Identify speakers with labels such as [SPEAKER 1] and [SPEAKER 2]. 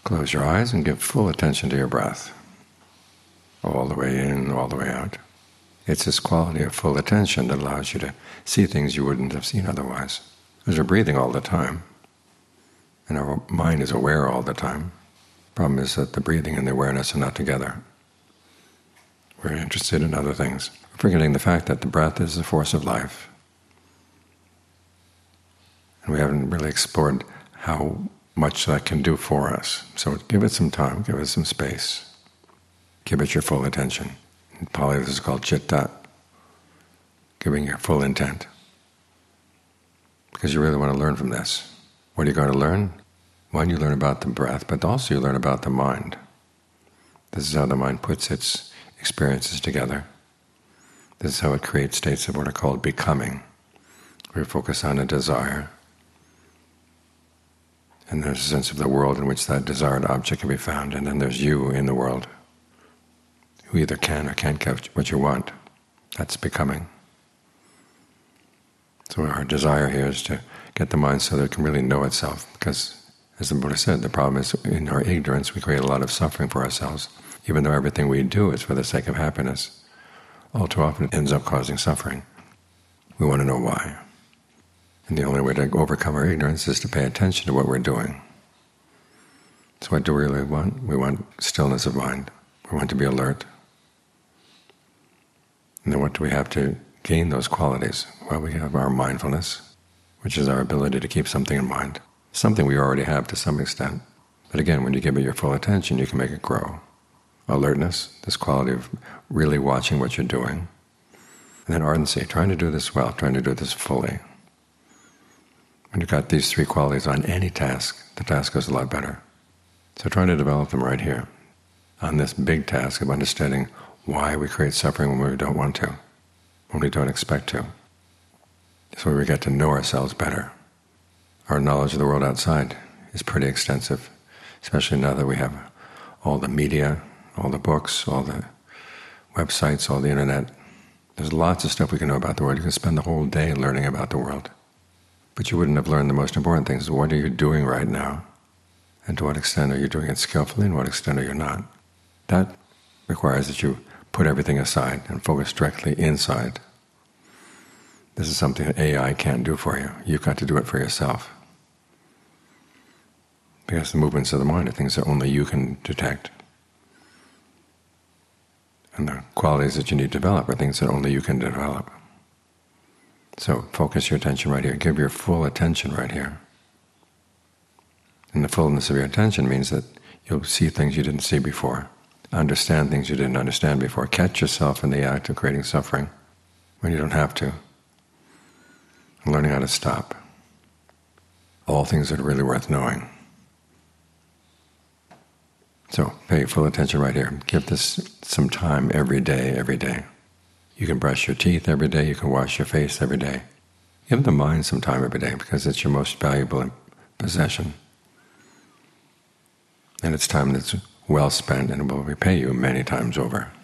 [SPEAKER 1] Close your eyes and give full attention to your breath, all the way in, all the way out. It's this quality of full attention that allows you to see things you wouldn't have seen otherwise. Because we're breathing all the time, and our mind is aware all the time. The problem is that the breathing and the awareness are not together. We're interested in other things, forgetting the fact that the breath is the force of life. And we haven't really explored how much that can do for us. So give it some time, give it some space. Give it your full attention. In Pali this is called citta, giving your full intent. Because you really want to learn from this. What are you going to learn? One, you learn about the breath, but also you learn about the mind. This is how the mind puts its experiences together. This is how it creates states of what are called becoming. We focus on a desire, and there's a sense of the world in which that desired object can be found, and then there's you in the world, who either can or can't get what you want. That's becoming. So our desire here is to get the mind so that it can really know itself, because, as the Buddha said, the problem is in our ignorance we create a lot of suffering for ourselves. Even though everything we do is for the sake of happiness, all too often it ends up causing suffering. We want to know why. And the only way to overcome our ignorance is to pay attention to what we're doing. So what do we really want? We want stillness of mind. We want to be alert. And then what do we have to gain those qualities? Well, we have our mindfulness, which is our ability to keep something in mind, something we already have to some extent. But again, when you give it your full attention, you can make it grow. Alertness, this quality of really watching what you're doing. And then ardency, trying to do this well, trying to do this fully. When you've got these three qualities on any task, the task goes a lot better. So trying to develop them right here, on this big task of understanding why we create suffering when we don't want to, when we don't expect to. So we get to know ourselves better. Our knowledge of the world outside is pretty extensive, especially now that we have all the media, all the books, all the websites, all the internet. There's lots of stuff we can know about the world. You can spend the whole day learning about the world. But you wouldn't have learned the most important things. What are you doing right now? And to what extent are you doing it skillfully, and what extent are you not? That requires that you put everything aside and focus directly inside. This is something that AI can't do for you. You've got to do it for yourself. Because the movements of the mind are things that only you can detect. And the qualities that you need to develop are things that only you can develop. So focus your attention right here. Give your full attention right here. And the fullness of your attention means that you'll see things you didn't see before, understand things you didn't understand before, catch yourself in the act of creating suffering when you don't have to, and learning how to stop. All things that are really worth knowing. So pay full attention right here. Give this some time every day, every day. You can brush your teeth every day. You can wash your face every day. Give the mind some time every day because it's your most valuable possession. And it's time that's well spent and will repay you many times over.